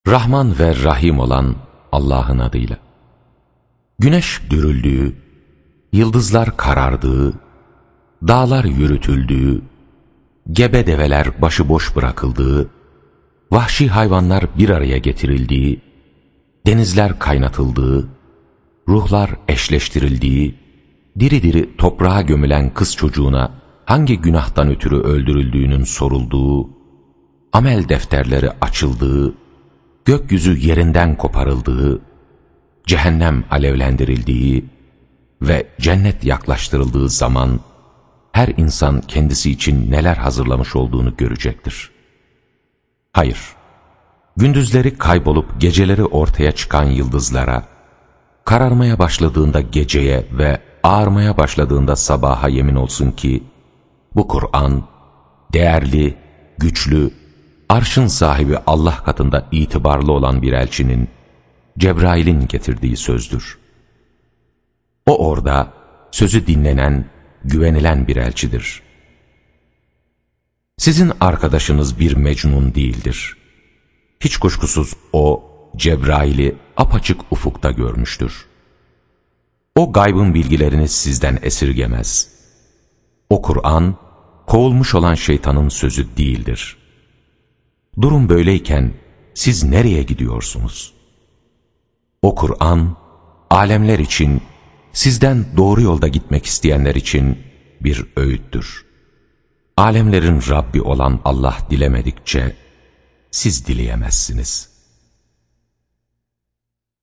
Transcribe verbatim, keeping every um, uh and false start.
Rahman ve Rahim olan Allah'ın adıyla. Güneş dürüldüğü, yıldızlar karardığı, dağlar yürütüldüğü, gebe develer başıboş bırakıldığı, vahşi hayvanlar bir araya getirildiği, denizler kaynatıldığı, ruhlar eşleştirildiği, diri diri toprağa gömülen kız çocuğuna hangi günahtan ötürü öldürüldüğünün sorulduğu, amel defterleri açıldığı, gökyüzü yerinden koparıldığı, cehennem alevlendirildiği ve cennet yaklaştırıldığı zaman, her insan kendisi için neler hazırlamış olduğunu görecektir. Hayır, gündüzleri kaybolup geceleri ortaya çıkan yıldızlara, kararmaya başladığında geceye ve ağarmaya başladığında sabaha yemin olsun ki, bu Kur'an, değerli, güçlü, arşın sahibi Allah katında itibarlı olan bir elçinin, Cebrail'in getirdiği sözdür. O orada sözü dinlenen, güvenilen bir elçidir. Sizin arkadaşınız bir mecnun değildir. Hiç kuşkusuz o, Cebrail'i apaçık ufukta görmüştür. O gaybın bilgilerini sizden esirgemez. O Kur'an, kovulmuş olan şeytanın sözü değildir. Durum böyleyken siz nereye gidiyorsunuz? O Kur'an, alemler için, sizden doğru yolda gitmek isteyenler için bir öğüttür. Alemlerin Rabbi olan Allah dilemedikçe siz dileyemezsiniz.